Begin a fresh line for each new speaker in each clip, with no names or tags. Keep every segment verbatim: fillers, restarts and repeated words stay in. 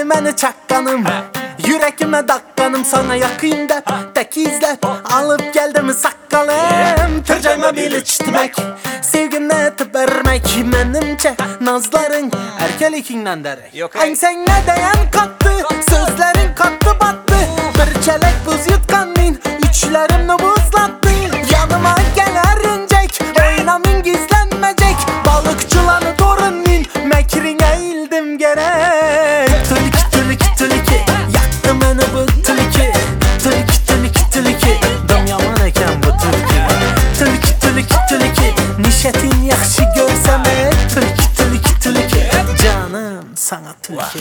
məni çaqqanım, yürekime daqqanım, sana yakayım da tek izle. Alıp geldim saqqalım, törcəyimə bil içtimek, sevgimlə etib vermek. Mənimcə nazların erkelikindən dərək. Ay sen ne dayan kattı, sözlerin kattı battı. Bir çelek buz yutkanmin, üçlerimni buzlattı. Yanıma geler incek, oynamin gizlenmecek. Balıkçılanı dorunmin, mekrine eğildim gerek. Tülki tülki tülki, yaktı beni bu tülki. Tülki tülki tülki, dam yaman eken bu tülki. Tülki tülki tülki, nişetin yaxşı görsem et. Tülki tülki tülki, canım sana tülki.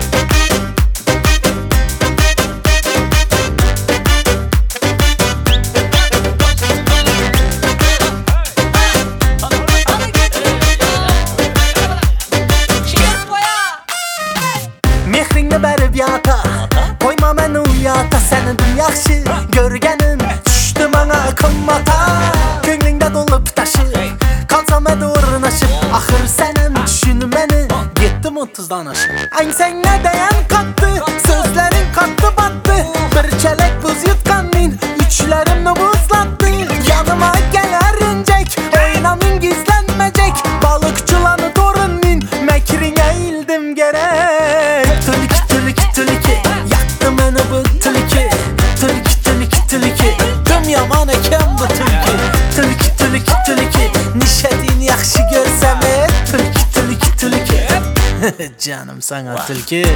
Mehrinle berib yata, koyma məni uyata. Sənin yaxşı görgənin düşdü mənə qımmata. Könlündə dolub daşı, qalsam ədə ornaşıb. Axır sənin düşünü məni getdim otuzdan aşıb. Ay sən nə dayan qattı, sözlərin qattı battı. Bir çələk buz yutqanmin, üçlərimni buzlattı. Yanıma gələr incək, oynamin gizlənməcək. Balıqçılanı dorunmin, məkrinə eğildim gerek. Tülki tülki tülki, yaktı beni bu tülki. Tülki tülki tülki, düm yaman eken bu tülki. Tülki tülki tülki, nişetin yaxşı görsem et. Tülki tülki tülki, canım sana tülki.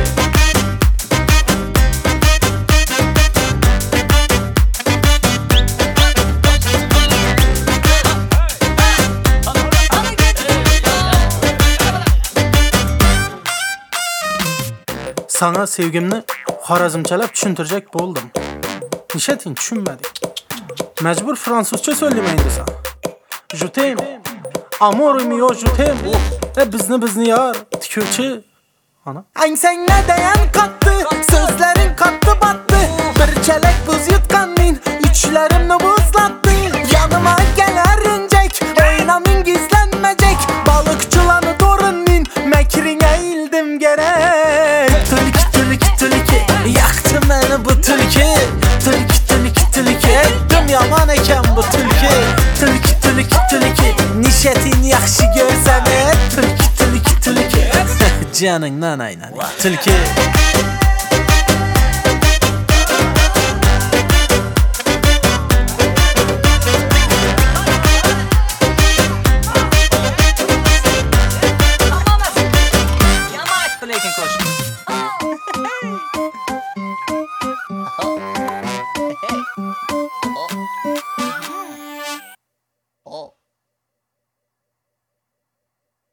Sana sevgimni Xorazmchalab tushuntirjak bo'ldim. Nishating tushunmadik. Mecbur Fransuzcha söyleyeyim endi sana. Je t'aime, amour mio je t'aime. E bizni bizni yar tikuvchi. Ana. Ay sen ne dayan kattı, sözlerin kattı battı. Bir çelek buz yutkanmin, üçlerimni buzlattı. Yanıma geler incek, oynamin gizlenmecek. Balıkçılanı dorunmin, mekrine eğildim gerek. Tülki tülki tülki, yaktı beni bu tülki. Tülki tülki tülki, düm yaman eken bu tülki. Tülki tülki tülki, nişetin yaxşı görsem et. Tülki tülki tülki, canın nanayla tülki.